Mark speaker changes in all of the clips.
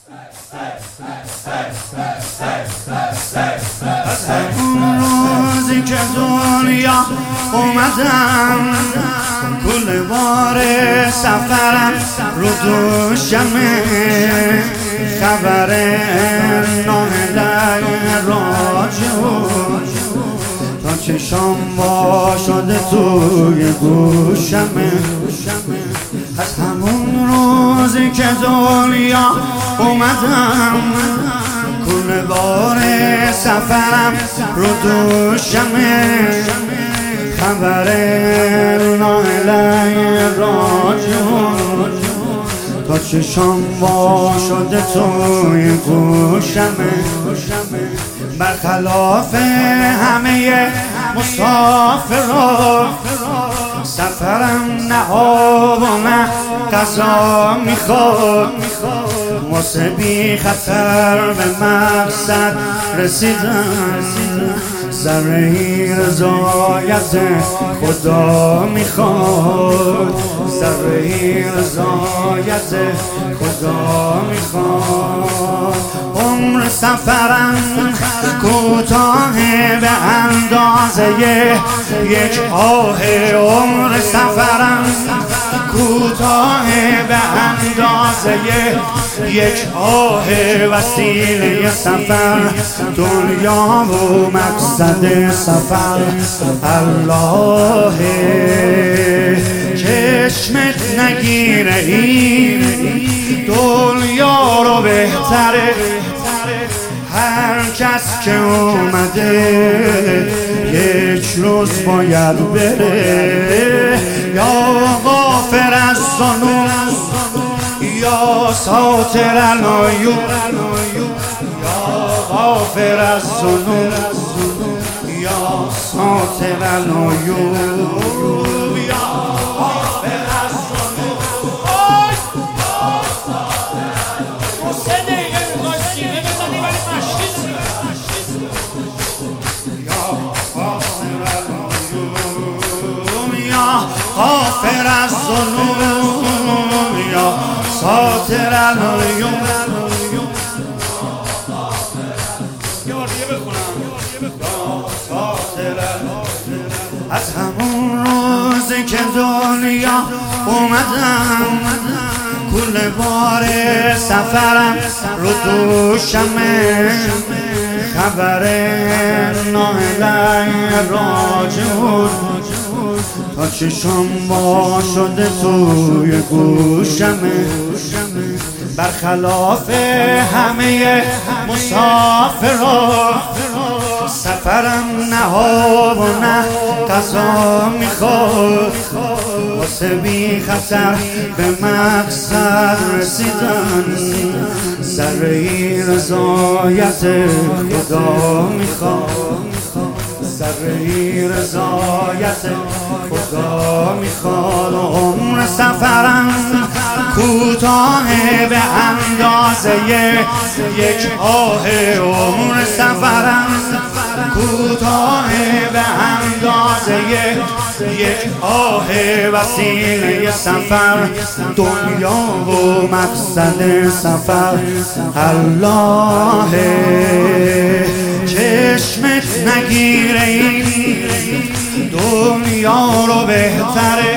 Speaker 1: از همون روزی که دنیا اومدم کل بار سفرم رو دوشمه، خبر ناهدای راجعون تا چشام وا شده توی گوشمه. از همون روزی که دنیا اومدم کل بار سفرم رو دوشمه، خبر ناهلای راجعون تا چشام وا شده توی گوشمه. برخلاف همه مسافرها سفرم نه آب و نه غذا میخواد، واسه بی خطر به مقصد رسیدن ذره رضایت خدا میخواد، ذره رضایت خدا میخواد. عمر سفرم کوتاه به اندازه یک آه، عمر سفرم کوتاه به اندازه یک آه، وسیله سفر دنیا و مقصد سفر الله. چشمت نگیره این دنیا رو بهتره، هر کس که اومده یک روز باید بره، یا غافر از ذنوب یا ساتر العیوب، یا غافر از ذنوب یا ساتر العیوب، یا غافر از ذنوب. غافر از ذنوب یا ساتر العیوب. از همون روزی که دنیا اومدم کل بار سفرم رو دوشمه، خبر ناهلای راجعون تا چشام وا شده توی گوشمه. برخلاف همه مسافرها سفرم نه آب و نه غذا میخواد، واسه بی خطر به مقصد رسیدن ذره رضایت خدا میخواد، ذره رضایت خدا میخواد. عمر سفرم کوتاه به اندازه یک آه، عمر سفرم کوتاه به اندازه یک آه، وسیله سفر دنیا و مقصد سفر الله. چشمت نگیره این دنیا رو بهتره،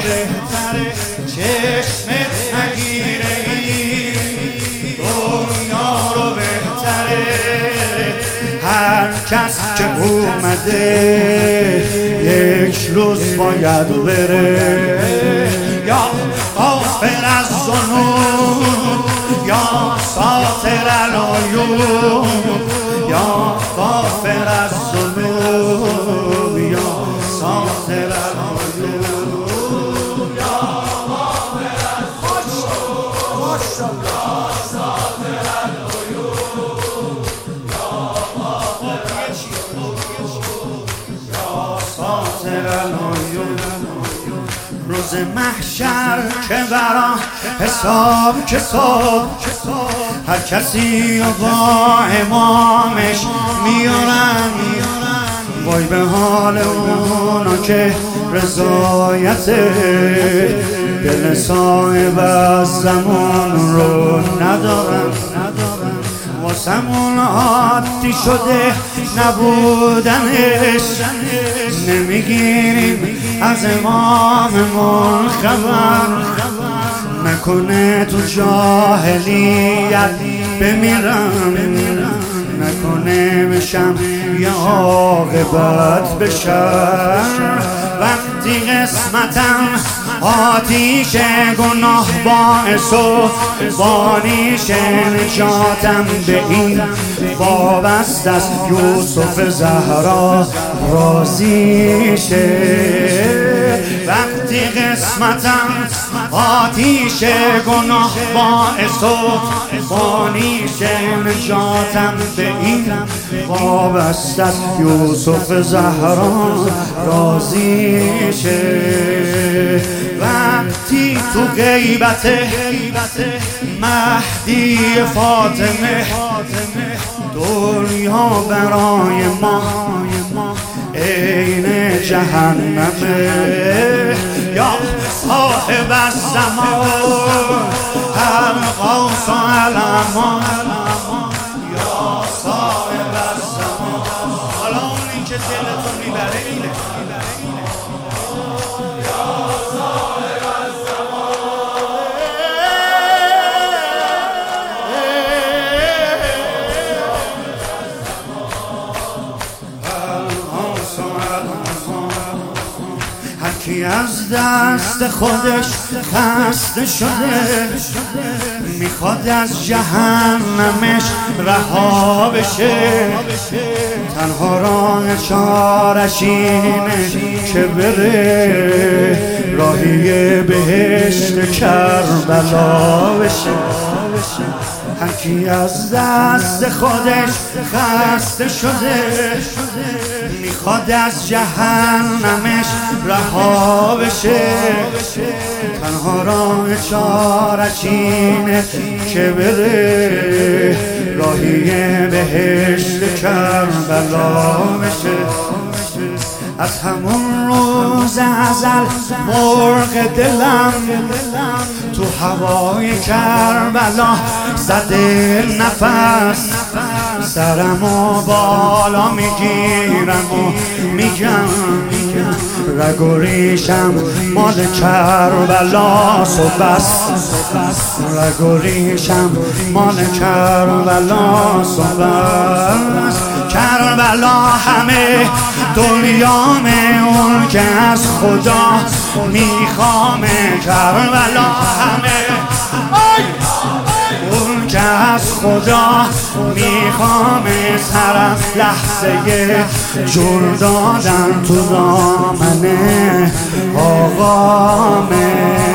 Speaker 1: چشمت نگیره این دنیا رو بهتره، هر کس که اومده یک روز باید بره، یا غافر از ذنوب یا ساتر العیوب، یا غافر از ذنوب یا ساتر العیوب، یا غافر از ذنوب یا ساتر العیوب، یا غافر از ذنوب یا ساتر العیوب. روز محشر که برا حساب کتاب هر کسی و با امامش میارن، وای به حال اونا که رضایت دل صاحب از زمان رو ندارن. واسمون عادی شده نبودنش، نمیگیریم از اماممون خبر، نکنه تو جاهلیت بمیرم، نکنه بشم یا عاقبت بشم. وقتی قسمتم آتیش گناه باعث و بانیش نجاتم به این وابسته است، یوسف زهرا راضی شه. وقتی قسمتم آتیش گناه باعث و بانیش نجاتم به این وابسته است، یوسف زهرا راضی شه. وقتی تو غیبت مهدی فاطمه دنیا برای ما عین جهنمه، یا صاحب الزمان الغوث الامان، یا صاحب الزمان. حالا اونی که دلتون میبره اینه، هرکی از دست خودش خسته شده میخواد از جهنمش رها بشه، تنها راه چارش اینه که بره راهی بهشت کربلا بشه. هرکی از دست خودش خسته شده میخواد از جهنمش رها بشه، تنها راه چارش اینه که بره راهی بهشت کربلا بشه. از همون روز ازل مرغ دلم تو هوای کربلا زده نفس، سرمو بالا میگیرم و میگم رگ و ریشم مال کربلاست و بس، رگ و ریشم مال کربلاست و بس. کربلا همه دنیامه، اون که از خدا میخوامه، کربلا همه اون که از خدا میخوامه، سرم لحظه جور دادن تو دامنه آقامه.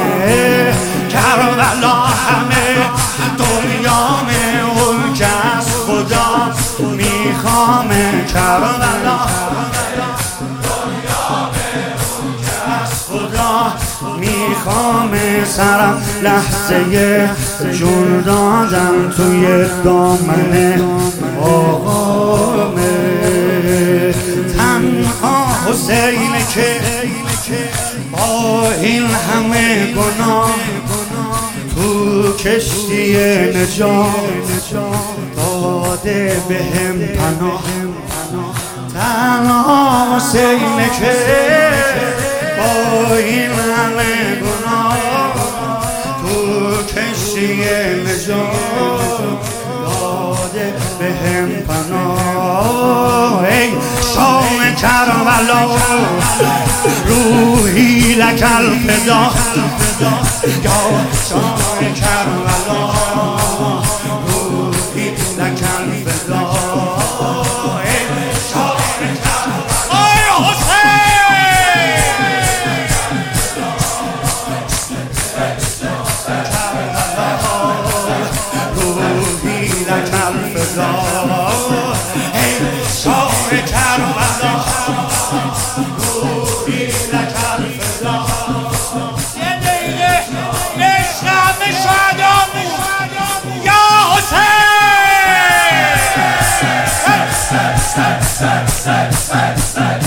Speaker 1: کربلا همه دنیامه، اون که از خدا میخوامه، کربلا میخوامه، سرم لحظه جون دادم توی دامنه آقامه. تنها حسینه که با این همه گناه تو کشتی نجات داده بهم پناه. تنها حسینه که با این همه گناه تو کشتی نجات داده بهم پناه. ای شام کربلا روحی لک الفدا، یا شام کربلا روحی لک الفدا.
Speaker 2: Say